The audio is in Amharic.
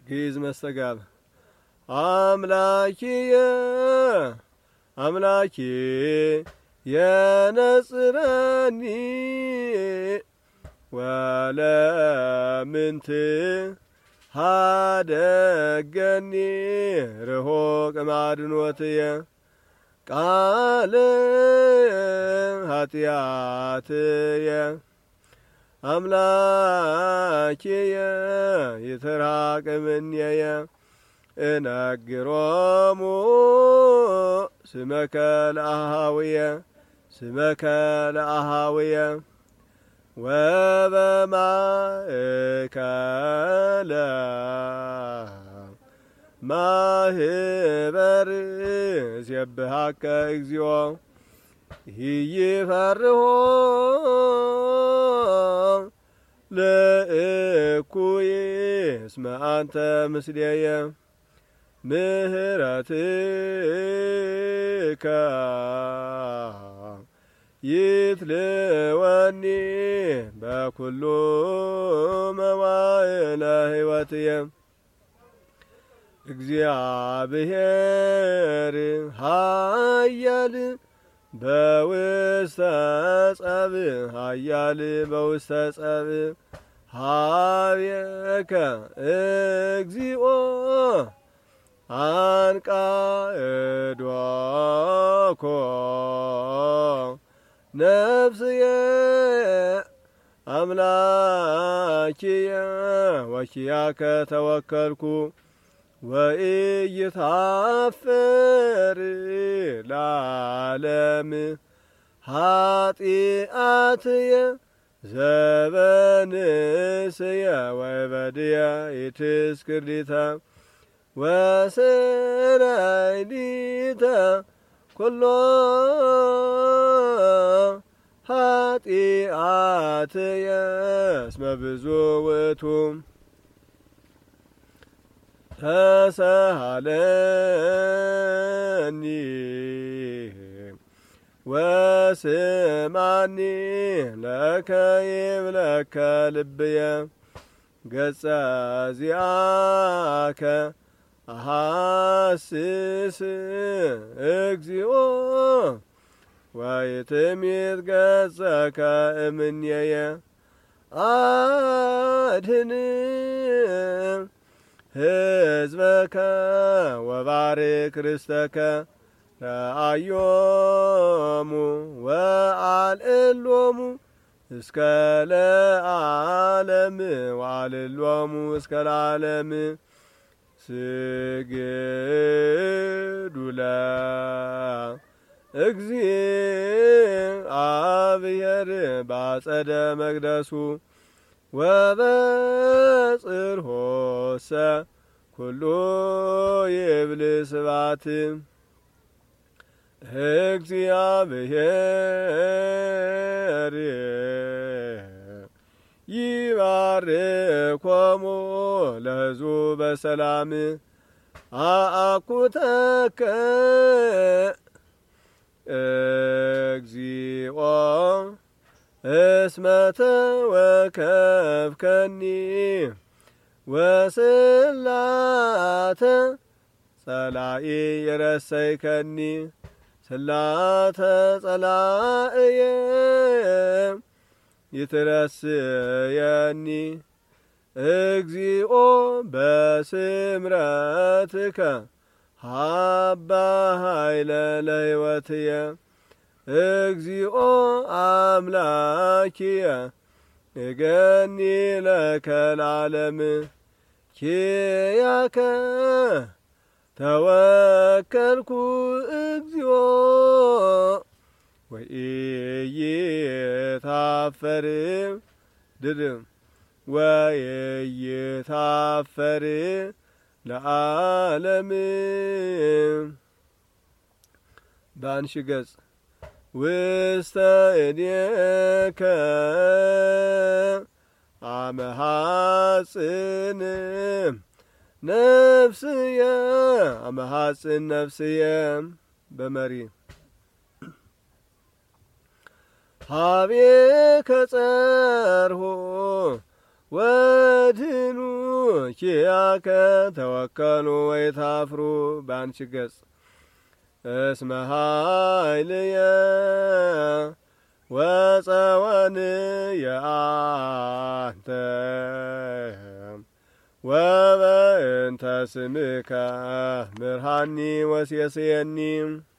ግዕዝ መስተጋብ አምላኪየ የነጽረኒ ወለምንት ሃደገኒ ርሆቅ ማድኖትየ ቃል ኃጢአትየ አምላኪየ ይትራቅምንየየ እነግሮሙ ስመከ ለአሃውየ ወበማእከለ ማህበር ሲብሃከ እግዚኦ ይፈርሆ ለእኩይ እስመ አንተ ምስሌየ ምህረትከ ይትልወኒ በኩሉ መዋዕለ ሕይወትየ እግዚአብሔር ኃያል በውስተ ጸብ ሀቤከ እግዚኦ አንቃዕዶኮ ነፍስየ አምላኪየ ወኪያከ ተወከልኩ ወኢይታፈር ለዓለም ኃጢአትየ ዘበንስየ ወበድየ ኢትስክርዲተ ወስራይዲተ ኩሎ ኃጢአትየ እስመ ብዙኅ ውእቱ ተሳሃለኒ ወስማኒ ለከ ይብለከ ልብየ ገጸ ዚአከ አሐስስ እግዚኦ ወይትሚት ገጸከ እምኔየ አድኅን ሕዝበከ ወባርክ ርስተከ ረአዮሙ ወአልዕሎሙ እስከ ለዓለም ወአልዕሎሙ እስከ ለዓለም ስግዱ ለእግዚአብሔር ባጸደ መቅደሱ ወበጽርሖሰ ኩሉ ይብል ስብሐት እግዚአብሔር ይባርኮሙ ለሕዝቡ በሰላም አአኩተከ እግዚኦ እስመ ተወከፍከኒ ወስላተ ጸላኢ የረሰይከኒ ስላተ ጸላእየ ይትረስየኒ እግዚኦ በስምረትከ ሀባ ኃይለ ለሕይወትየ እግዚኦ አምላኪየ እገኒ ለከ ለዓለም ኪያከ ተወከልኩ እግዚኦ ወኢይታፈር ድድም ወኢይታፈር ለዓለም በአንሺ ገጽ ውስተ እዴከ አመሐጽን ነፍስየ አመሐጽን ነፍስየ በመሪ ሀቤከ ጸርሁ ወድኑ ኪያከ ተወከሉ ወይታፍሩ ባንቺ ገጽ እስመ ኃይልየ ወፀወንየ አንተ ወበእንተ ስምከ ምርሃኒ ወሴስየኒ